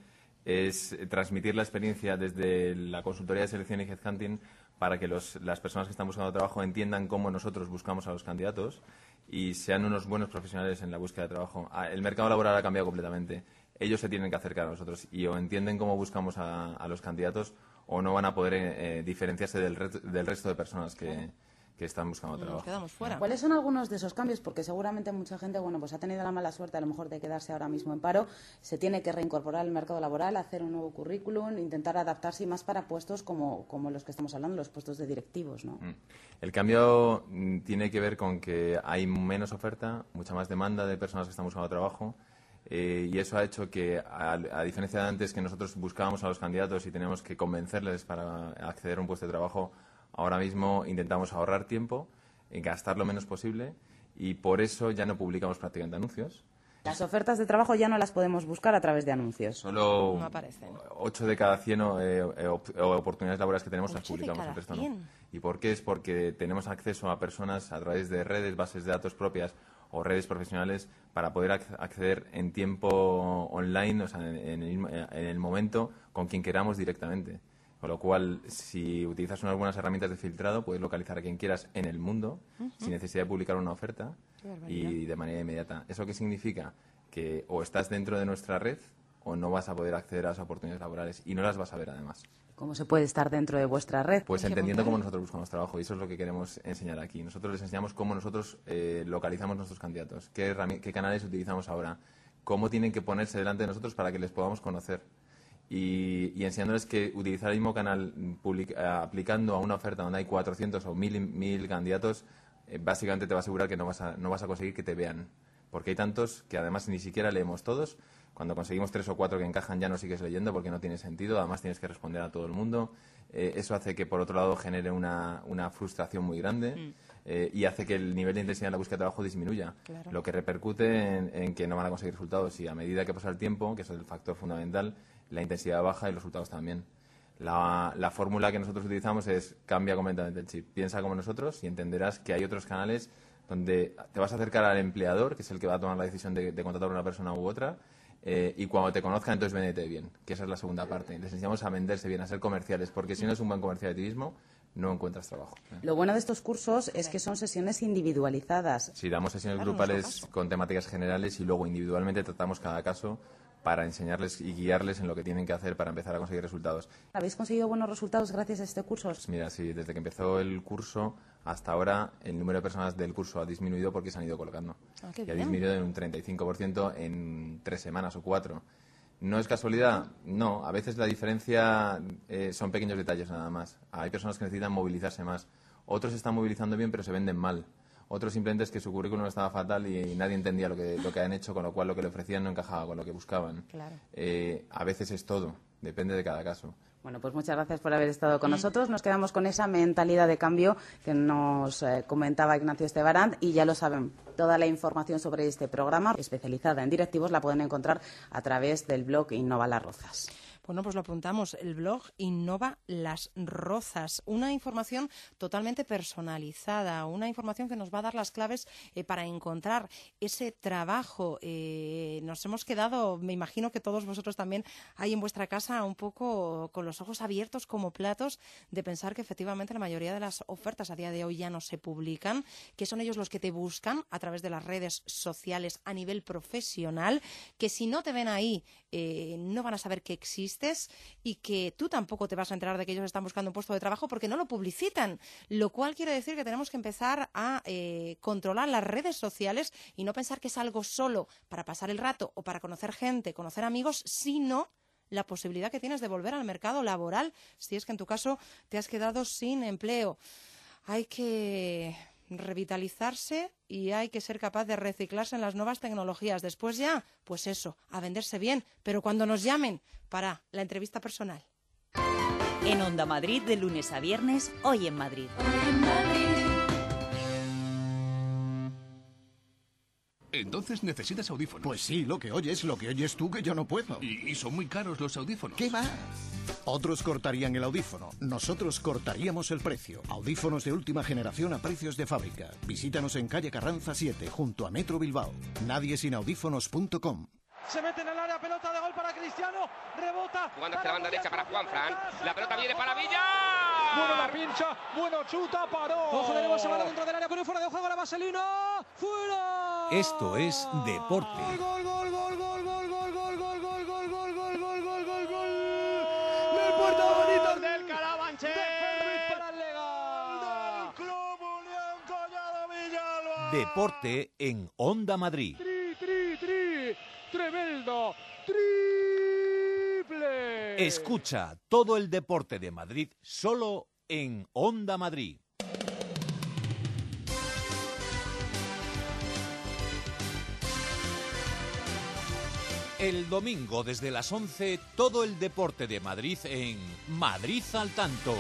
es transmitir la experiencia desde la consultoría de selección y headhunting para que los, las personas que están buscando trabajo entiendan cómo nosotros buscamos a los candidatos y sean unos buenos profesionales en la búsqueda de trabajo. El mercado laboral ha cambiado completamente. Ellos se tienen que acercar a nosotros y o entienden cómo buscamos a, a los candidatos o no van a poder eh, diferenciarse del, re- del resto de personas que, que están buscando trabajo. Nos quedamos fuera. ¿Cuáles son algunos de esos cambios? Porque seguramente mucha gente, bueno, pues ha tenido la mala suerte a lo mejor de quedarse ahora mismo en paro, se tiene que reincorporar al mercado laboral, hacer un nuevo currículum, intentar adaptarse y más para puestos como, como los que estamos hablando, los puestos de directivos, ¿no? El cambio mm, tiene que ver con que hay menos oferta, mucha más demanda de personas que están buscando trabajo. Eh, y eso ha hecho que, a, a diferencia de antes que nosotros buscábamos a los candidatos y teníamos que convencerles para acceder a un puesto de trabajo, ahora mismo intentamos ahorrar tiempo, eh, gastar lo menos posible y por eso ya no publicamos prácticamente anuncios. Las ofertas de trabajo ya no las podemos buscar a través de anuncios. Solo no aparecen. ocho de cada cien eh, eh, op- oportunidades laborales que tenemos las publicamos, el resto no. ¿Y por qué? Es porque tenemos acceso a personas a través de redes, bases de datos propias o redes profesionales para poder ac- acceder en tiempo online, o sea, en, en, el, en el momento, con quien queramos directamente. Con lo cual, si utilizas unas buenas herramientas de filtrado, puedes localizar a quien quieras en el mundo, uh-huh. sin necesidad de publicar una oferta y de manera inmediata. ¿Eso qué significa? Que o estás dentro de nuestra red o no vas a poder acceder a las oportunidades laborales y no las vas a ver además. ¿Cómo se puede estar dentro de vuestra red? Pues entendiendo cómo nosotros buscamos trabajo, y eso es lo que queremos enseñar aquí. Nosotros les enseñamos cómo nosotros eh, localizamos nuestros candidatos, qué, herrami- qué canales utilizamos ahora, cómo tienen que ponerse delante de nosotros para que les podamos conocer. Y, y enseñándoles que utilizar el mismo canal public- aplicando a una oferta donde hay cuatrocientos o mil candidatos, eh, básicamente te va a asegurar que no vas a, no vas a conseguir que te vean. Porque hay tantos que además ni siquiera leemos todos, Cuando conseguimos tres o cuatro que encajan ya no sigues leyendo porque no tiene sentido, además tienes que responder a todo el mundo. Eh, eso hace que, por otro lado, genere una, una frustración muy grande mm. eh, y hace que el nivel de intensidad en la búsqueda de trabajo disminuya, claro. lo que repercute en, en que no van a conseguir resultados y a medida que pasa el tiempo, que es el factor fundamental, la intensidad baja y los resultados también. La, la fórmula que nosotros utilizamos es cambia completamente el chip, piensa como nosotros y entenderás que hay otros canales donde te vas a acercar al empleador, que es el que va a tomar la decisión de, de contratar a una persona u otra. Eh, y cuando te conozcan, entonces véndete bien, que esa es la segunda parte. Les enseñamos a venderse bien, a ser comerciales, porque si no es un buen comercial de ti mismo, no encuentras trabajo. Lo bueno de estos cursos es que son sesiones individualizadas. Sí, damos sesiones claro, grupales con temáticas generales y luego individualmente tratamos cada caso para enseñarles y guiarles en lo que tienen que hacer para empezar a conseguir resultados. ¿Habéis conseguido buenos resultados gracias a este curso? Pues mira, sí, desde que empezó el curso hasta ahora el número de personas del curso ha disminuido porque se han ido colocando. Ah, qué y bien. ha disminuido en un treinta y cinco por ciento en tres semanas o cuatro. ¿No es casualidad? No. A veces la diferencia eh, son pequeños detalles nada más. Hay personas que necesitan movilizarse más. Otros se están movilizando bien pero se venden mal. Otros simplemente es que su currículum estaba fatal y nadie entendía lo que, lo que han hecho, con lo cual lo que le ofrecían no encajaba con lo que buscaban. Claro. Eh, a veces es todo, depende de cada caso. Bueno, pues muchas gracias por haber estado con nosotros. Nos quedamos con esa mentalidad de cambio que nos eh, comentaba Ignacio Estebarant y ya lo saben, toda la información sobre este programa especializada en directivos la pueden encontrar a través del blog Innova Las Rozas. Bueno, pues lo apuntamos, el blog Innova Las Rozas, una información totalmente personalizada, una información que nos va a dar las claves eh, para encontrar ese trabajo. Eh, nos hemos quedado, me imagino que todos vosotros también ahí en vuestra casa, un poco con los ojos abiertos como platos de pensar que efectivamente la mayoría de las ofertas a día de hoy ya no se publican, que son ellos los que te buscan a través de las redes sociales a nivel profesional, que si no te ven ahí eh, no van a saber que existe y que tú tampoco te vas a enterar de que ellos están buscando un puesto de trabajo porque no lo publicitan, lo cual quiere decir que tenemos que empezar a eh, controlar las redes sociales y no pensar que es algo solo para pasar el rato o para conocer gente, conocer amigos, sino la posibilidad que tienes de volver al mercado laboral si es que en tu caso te has quedado sin empleo. Hay que revitalizarse y hay que ser capaz de reciclarse en las nuevas tecnologías. Después ya, pues eso, a venderse bien, pero cuando nos llamen para la entrevista personal. En Onda Madrid, de lunes a viernes, Hoy en Madrid. Hoy en Madrid. Entonces necesitas audífonos. Pues sí, lo que oyes, lo que oyes tú que yo no puedo. Y, y son muy caros los audífonos. ¿Qué va? Otros cortarían el audífono, nosotros cortaríamos el precio. Audífonos de última generación a precios de fábrica. Visítanos en calle Carranza siete, junto a Metro Bilbao. nadie sin audífonos punto com. Se mete en el área, pelota de gol para Cristiano, rebota. Jugando hacia la banda derecha para Juanfran. La pelota viene para Villa. Bueno la pincha, bueno chuta, paró. Ojo de nuevo, se va dentro del área con un fuera de juego la vaselina. ¡Fuera! Esto es deporte. Gol, gol, gol, gol, gol, gol, gol, gol, gol, gol, gol, gol, gol, gol, gol, gol. Del Puerto Bonito del Carabanchel. Para el Lega. Del Club Unión Collado Villalba. Deporte en Onda Madrid. Tri, tri, tri. Tremendo. Triple. Escucha todo el deporte de Madrid solo en Onda Madrid. El domingo desde las once, todo el deporte de Madrid en Madrid al Tanto.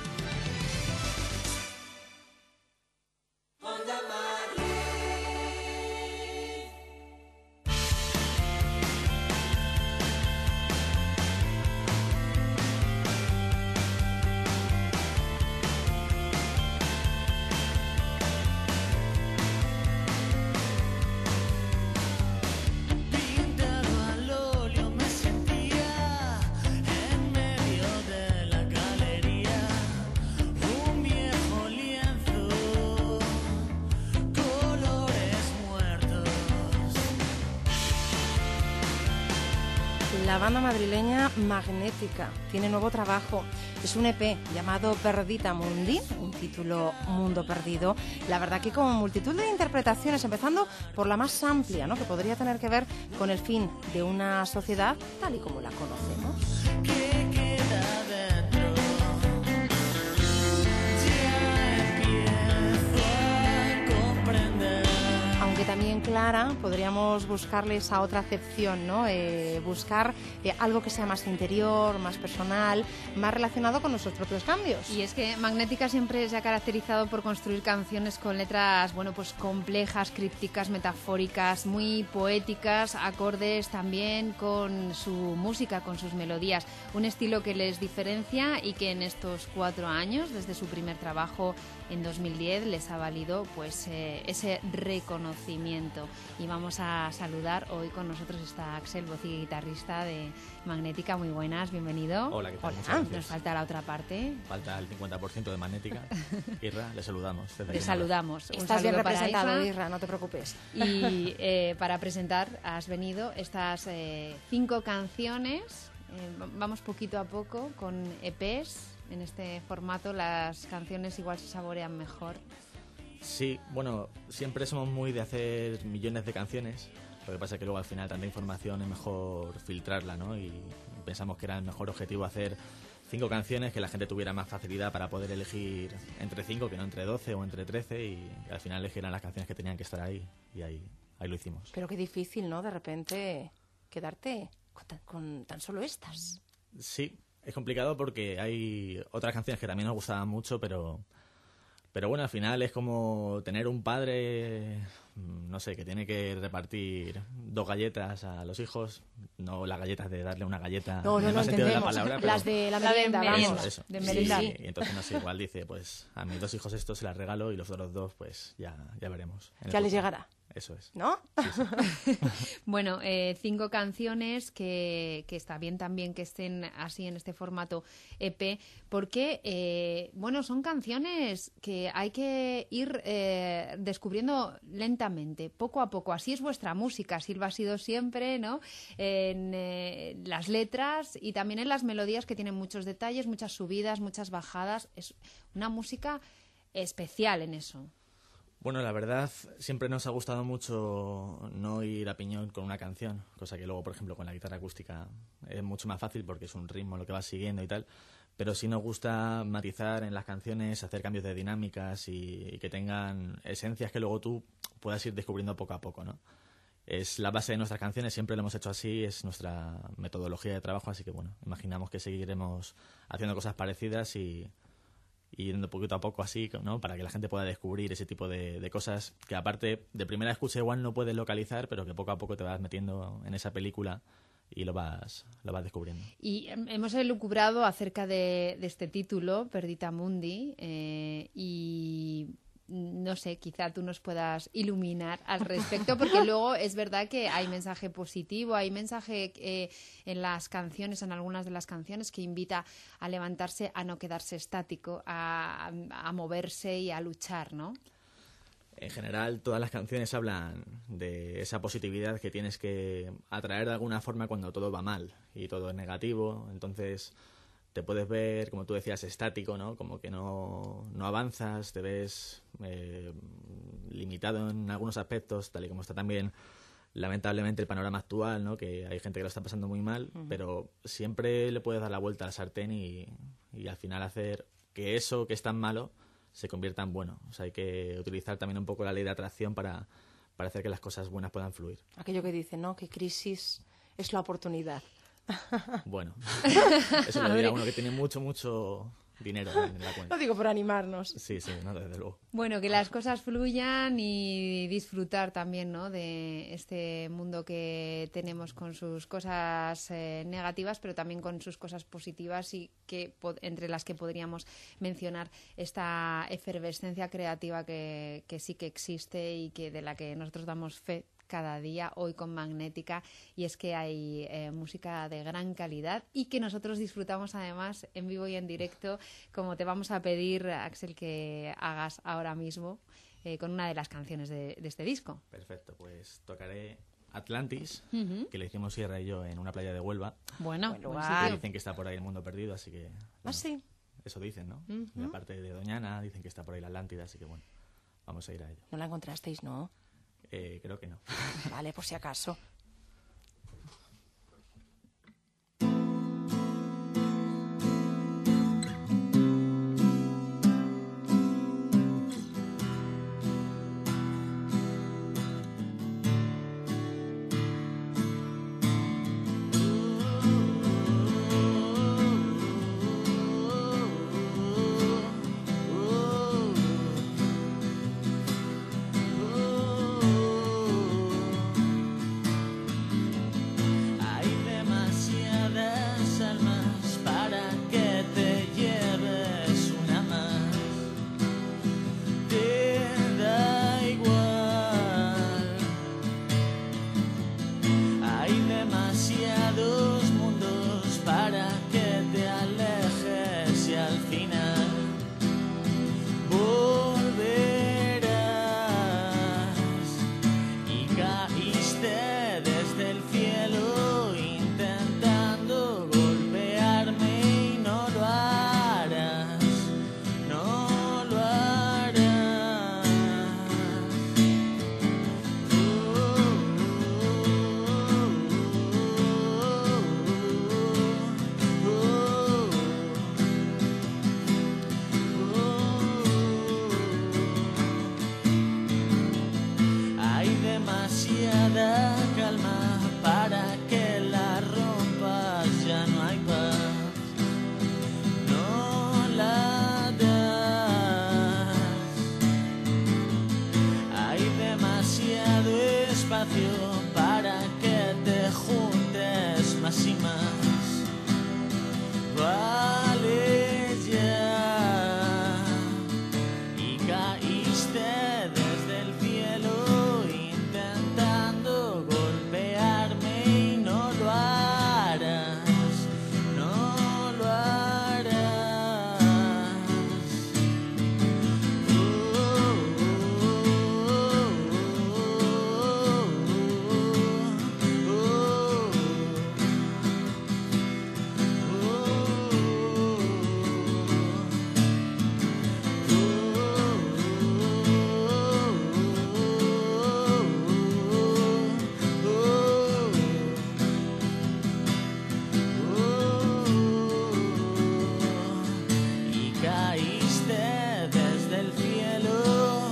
La banda madrileña Magnética tiene nuevo trabajo. Es un E P llamado Perdita Mundi, un título Mundo Perdido. La verdad que con multitud de interpretaciones, empezando por la más amplia, ¿no?, que podría tener que ver con el fin de una sociedad tal y como la conocemos. ¿Qué queda dentro? Ya empiezo a comprender. Aunque también tan clara, podríamos buscarle esa otra acepción, ¿no? Eh, buscar eh, algo que sea más interior, más personal, más relacionado con nuestros propios cambios. Y es que Magnética siempre se ha caracterizado por construir canciones con letras, bueno, pues complejas, crípticas, metafóricas, muy poéticas, acordes también con su música, con sus melodías. Un estilo que les diferencia y que en estos cuatro años, desde su primer trabajo en dos mil diez, les ha valido pues eh, ese reconocimiento. Y vamos a saludar, hoy con nosotros está Axel, voz y guitarrista de Magnética. Muy buenas, bienvenido. Hola, ¿qué tal? Muchas Hola. gracias. Nos falta la otra parte. Falta el cincuenta por ciento de Magnética. Irra, le saludamos. desde Le aquí. saludamos. Un Estás bien saludo para representado, Irra, no te preocupes. Y eh, para presentar has venido estas eh, cinco canciones. Eh, vamos poquito a poco con E Pes. En este formato las canciones igual se saborean mejor. Sí, bueno, siempre somos muy de hacer millones de canciones. Lo que pasa es que luego al final tanta información es mejor filtrarla, ¿no? Y pensamos que era el mejor objetivo hacer cinco canciones, que la gente tuviera más facilidad para poder elegir entre cinco, que no entre doce o entre trece, y al final elegieran las canciones que tenían que estar ahí, y ahí, ahí lo hicimos. Pero qué difícil, ¿no? De repente quedarte con tan, con tan solo estas. Sí, es complicado porque hay otras canciones que también nos gustaban mucho, pero pero bueno, al final es como tener un padre, no sé, que tiene que repartir dos galletas a los hijos, no las galletas de darle una galleta No, en no, el no más sentido de la entendemos. palabra, pero Las de la La de merienda, merienda. vamos. eso, de sí, merendar. sí, y entonces no sé, igual dice, pues a mis dos hijos esto se las regalo y los otros dos pues ya, ya veremos. en el Ya les futuro. llegará. Eso es. ¿No? Bueno, eh, cinco canciones que, que está bien también que estén así en este formato E P, porque, eh, bueno, son canciones que hay que ir eh, descubriendo lentamente, poco a poco. Así es vuestra música, así lo ha sido siempre, ¿no? En eh, las letras y también en las melodías, que tienen muchos detalles, muchas subidas, muchas bajadas. Es una música especial en eso. Bueno, la verdad, siempre nos ha gustado mucho no ir a piñón con una canción, cosa que luego, por ejemplo, con la guitarra acústica es mucho más fácil porque es un ritmo lo que vas siguiendo y tal, pero sí nos gusta matizar en las canciones, hacer cambios de dinámicas y, y que tengan esencias que luego tú puedas ir descubriendo poco a poco, ¿no? Es la base de nuestras canciones, siempre lo hemos hecho así, es nuestra metodología de trabajo, así que bueno, imaginamos que seguiremos haciendo cosas parecidas y... y yendo poquito a poco así, ¿no? Para que la gente pueda descubrir ese tipo de, de cosas que aparte de primera escucha igual no puedes localizar, pero que poco a poco te vas metiendo en esa película y lo vas lo vas descubriendo. Y hemos elucubrado acerca de, de este título, Perdita Mundi, eh, y no sé, quizá tú nos puedas iluminar al respecto, porque luego es verdad que hay mensaje positivo, hay mensaje eh, en las canciones, en algunas de las canciones, que invita a levantarse, a no quedarse estático, a, a moverse y a luchar, ¿no? En general, todas las canciones hablan de esa positividad que tienes que atraer de alguna forma cuando todo va mal y todo es negativo. Entonces, te puedes ver, como tú decías, estático, ¿no? Como que no, no avanzas, te ves eh, limitado en algunos aspectos, tal y como está también, lamentablemente, el panorama actual, ¿no? Que hay gente que lo está pasando muy mal, uh-huh. pero siempre le puedes dar la vuelta a la sartén y, y al final hacer que eso que es tan malo se convierta en bueno. O sea, hay que utilizar también un poco la ley de atracción para, para hacer que las cosas buenas puedan fluir. Aquello que dicen, ¿no? Que crisis es la oportunidad. Bueno, eso lo dirá uno que tiene mucho, mucho dinero en la cuenta. Lo digo por animarnos. Sí, sí, no, desde luego. Bueno, que las cosas fluyan y disfrutar también, ¿no? De este mundo que tenemos con sus cosas eh, negativas, pero también con sus cosas positivas y que entre las que podríamos mencionar esta efervescencia creativa que, que sí que existe y que de la que nosotros damos fe cada día, hoy con Magnética, y es que hay eh, música de gran calidad y que nosotros disfrutamos además en vivo y en directo, como te vamos a pedir, Axel, que hagas ahora mismo eh, con una de las canciones de, de este disco. Perfecto, pues tocaré Atlantis, uh-huh. que le hicimos Sierra y yo en una playa de Huelva. Bueno, bueno buen dicen que está por ahí el mundo perdido, así que... Bueno, ¿ah, sí? Eso dicen, ¿no? Uh-huh. Y aparte de Doñana, dicen que está por ahí la Atlántida, así que bueno, vamos a ir a ello. ¿No la encontrasteis, no? Eh, creo que no. Vale, por si acaso. para que te juntes más y más. Vale ya, y caíste desde el cielo intentando golpearme y no lo harás, no lo harás. Y caíste desde el cielo.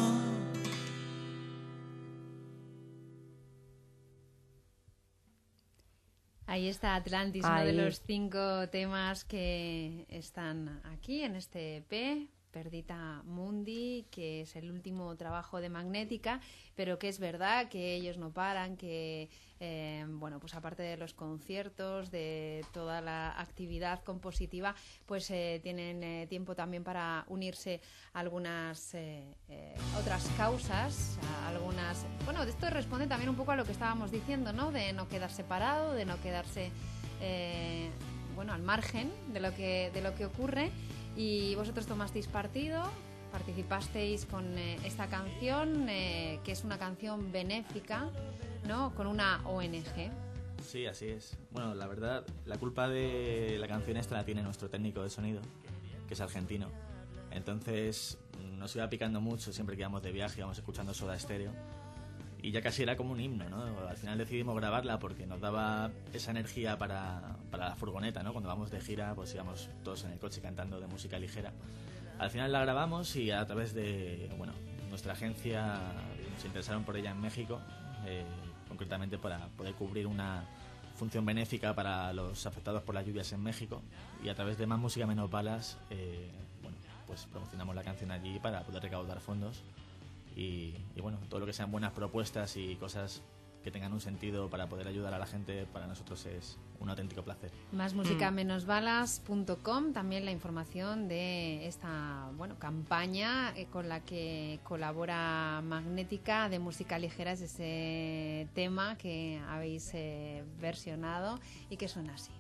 Ahí está Atlantis, uno Ahí. de los cinco temas que están aquí en este E P, Perdita Mundi, que es el último trabajo de Magnética, pero que es verdad que ellos no paran, que, eh, bueno, pues aparte de los conciertos, de toda la actividad compositiva, pues eh, tienen eh, tiempo también para unirse a algunas eh, eh, otras causas, a algunas... Bueno, esto responde también un poco a lo que estábamos diciendo, ¿no? De no quedar separado, de no quedarse, eh, bueno, al margen de lo que, de lo que ocurre. Y vosotros tomasteis partido, participasteis con eh, esta canción, eh, que es una canción benéfica, ¿no? Con una O N G. Sí, así es. Bueno, la verdad, la culpa de la canción esta la tiene nuestro técnico de sonido, que es argentino. Entonces nos iba picando mucho siempre que íbamos de viaje, íbamos escuchando Soda Stereo. Y ya casi era como un himno, ¿no? Al final decidimos grabarla porque nos daba esa energía para, para la furgoneta, ¿no? Cuando vamos de gira, pues íbamos todos en el coche cantando de música ligera. Al final la grabamos y a través de, bueno, nuestra agencia se interesaron por ella en México, eh, concretamente para poder cubrir una función benéfica para los afectados por las lluvias en México. Y a través de Más Música Menos Balas, eh, bueno, pues promocionamos la canción allí para poder recaudar fondos. Y, y bueno, todo lo que sean buenas propuestas y cosas que tengan un sentido para poder ayudar a la gente, para nosotros es un auténtico placer. Más música menos balas punto com, también la información de esta, bueno, campaña eh, con la que colabora Magnética de música ligera, es ese tema que habéis eh, versionado y que suena así.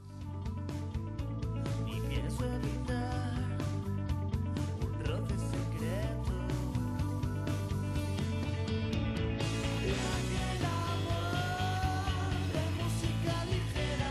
Y pienso evitar un roce secreto. Aquel amor de música ligera,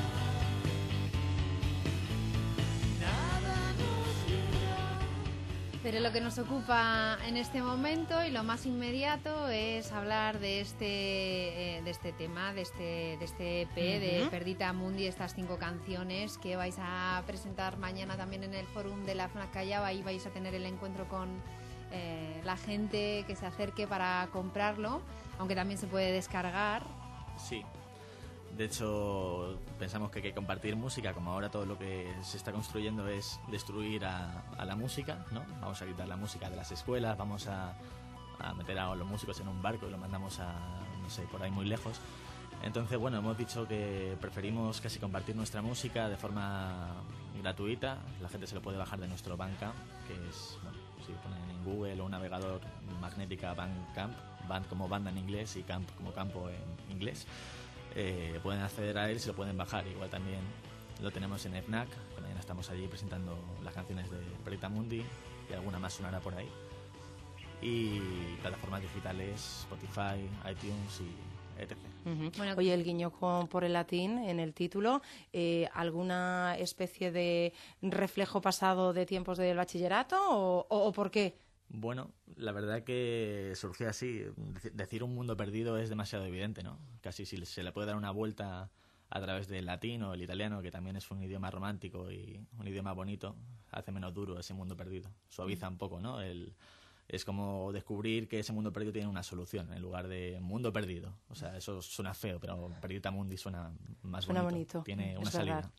nada nos libra. Pero lo que nos ocupa en este momento y lo más inmediato es hablar de este eh, de este tema, de este de este E P, de Ujú. Perdita Mundi, estas cinco canciones que vais a presentar mañana también en el Fórum de la Fnac Callao. Ahí vais a tener el encuentro con eh, la gente que se acerque para comprarlo, aunque también se puede descargar. Sí. De hecho, pensamos que hay que compartir música, como ahora todo lo que se está construyendo es destruir a, a la música, ¿no? Vamos a quitar la música de las escuelas, vamos a, a meter a los músicos en un barco y los mandamos a, no sé, por ahí muy lejos. Entonces, bueno, hemos dicho que preferimos casi compartir nuestra música de forma gratuita. La gente se lo puede bajar de nuestro Bandcamp, que es, bueno, si ponen en Google o un navegador, Magnética Bandcamp, Band como banda en inglés y camp como campo en inglés. Eh, pueden acceder a él y se lo pueden bajar. Igual también lo tenemos en FNAC, también estamos allí presentando las canciones de Perdita Mundi y alguna más sonará por ahí. Y plataformas digitales, Spotify, iTunes y etcétera. Ujú. Bueno, Oye, el guiño con- por el latín en el título, eh, ¿alguna especie de reflejo pasado de tiempos del bachillerato o, o- o por qué? Bueno, la verdad que surgió así. Dec- Decir un mundo perdido es demasiado evidente, ¿no? Casi si se le puede dar una vuelta a través del latín o el italiano, que también es un idioma romántico y un idioma bonito, hace menos duro ese mundo perdido. Suaviza un poco, ¿no? El, es como descubrir que ese mundo perdido tiene una solución en lugar de mundo perdido. O sea, eso suena feo, pero Perdita Mundi suena más Suena bonito. bonito, Tiene es una verdad. salida.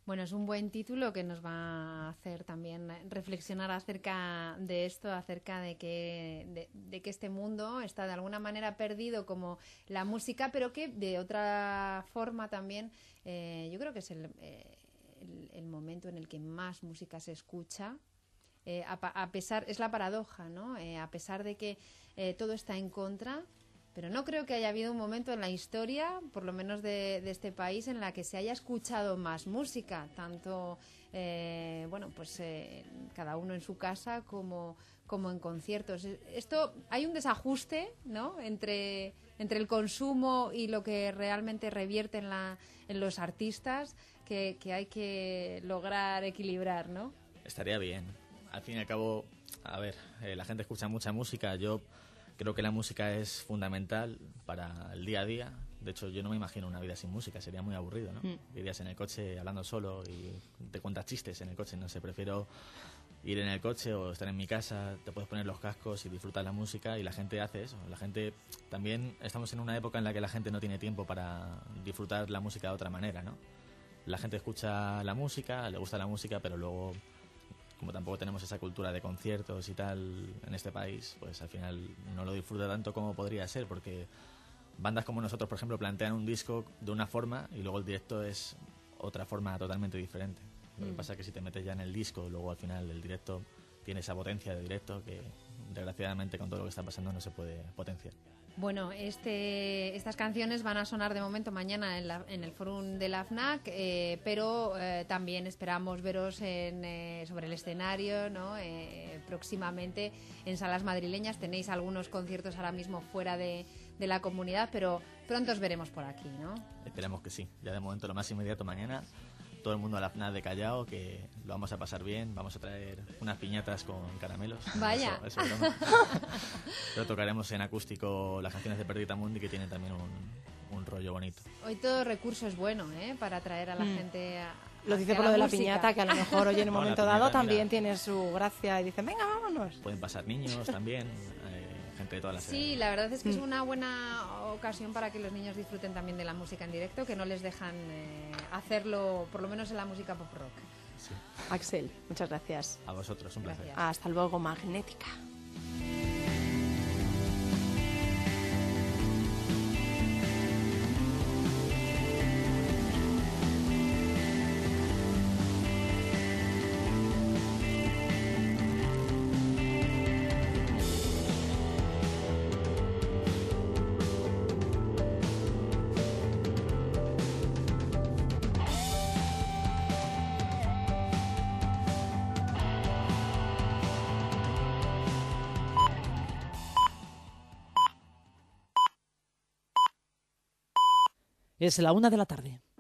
Bueno, es un buen título que nos va a hacer también reflexionar acerca de esto, acerca de que, de, de que este mundo está de alguna manera perdido como la música, pero que de otra forma también eh, yo creo que es el, eh, el, el momento en el que más música se escucha. Eh, a, a pesar, es la paradoja, ¿no? Eh, a pesar de que eh, todo está en contra, pero no creo que haya habido un momento en la historia, por lo menos de, de este país, en la que se haya escuchado más música, tanto, eh, bueno, pues eh, cada uno en su casa como, como en conciertos. Esto, hay un desajuste, ¿no?, entre, entre el consumo y lo que realmente revierte en, la, en los artistas, que, que hay que lograr equilibrar, ¿no? Estaría bien. Al fin y al cabo, a ver, eh, la gente escucha mucha música. Yo creo que la música es fundamental para el día a día. De hecho, yo no me imagino una vida sin música, sería muy aburrido, ¿no? Mm. Irías en el coche hablando solo y te cuentas chistes en el coche, no sé, prefiero ir en el coche o estar en mi casa, te puedes poner los cascos y disfrutar la música, y la gente hace eso. La gente, también estamos en una época en la que la gente no tiene tiempo para disfrutar la música de otra manera, ¿no? La gente escucha la música, le gusta la música, pero luego, como tampoco tenemos esa cultura de conciertos y tal en este país, pues al final no lo disfruta tanto como podría ser, porque bandas como nosotros, por ejemplo, plantean un disco de una forma y luego el directo es otra forma totalmente diferente. Lo que pasa es que si te metes ya en el disco, luego al final el directo tiene esa potencia de directo que desgraciadamente con todo lo que está pasando no se puede potenciar. Bueno, este, estas canciones van a sonar de momento mañana en, la, en el Fórum de la FNAC, eh, pero eh, también esperamos veros en, eh, sobre el escenario, ¿no? Eh, próximamente en salas madrileñas. Tenéis algunos conciertos ahora mismo fuera de, de la comunidad, pero pronto os veremos por aquí, ¿no? Esperemos que sí. Ya de momento lo más inmediato mañana. Todo el mundo a la FNAC de Callao, que lo vamos a pasar bien. Vamos a traer unas piñatas con caramelos. Vaya. Eso, eso broma. Pero tocaremos en acústico las canciones de Perdita Mundi, que tienen también un, un rollo bonito. Hoy todo recurso es bueno, ¿eh?, para atraer a la mm. gente a... Lo dice por lo de la piñata, que a lo mejor hoy en un momento dado también tiene su gracia y dicen, venga, vámonos. Pueden pasar niños también, eh, gente de todas las edades. Sí, la verdad es que es una buena ocasión para que los niños disfruten también de la música en directo, que no les dejan eh, hacerlo, por lo menos en la música pop rock. Sí. Axel, muchas gracias. A vosotros, un placer. Gracias. Hasta luego, Magnética. Es la una de la tarde.